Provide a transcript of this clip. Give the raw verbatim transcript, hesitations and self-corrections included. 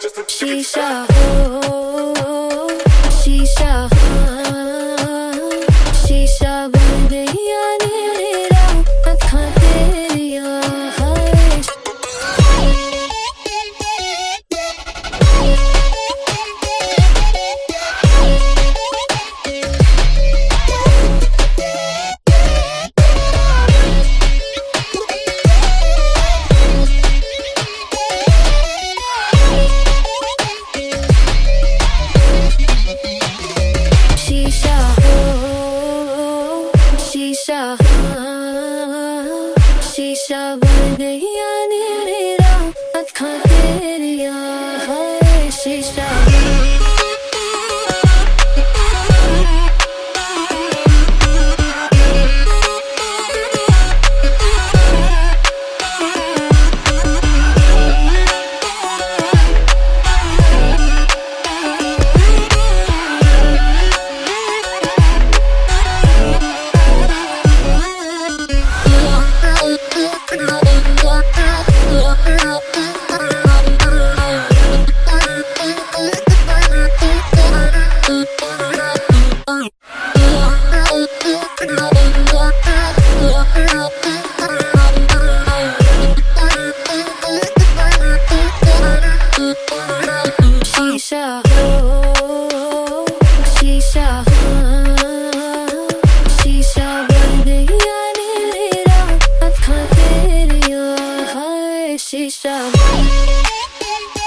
शीशा हो, शीशा हाँ, शीशा बन गया मेरा अखां तेरियां हाय। शीशा हो, शीशा हाँ, शीशा बन गया मेरा अखां तेरियां हाय। शीशा शीशा हो, शीशा हाँ, शीशा बन गया मेरा अखां तेरियां हाय। शीशा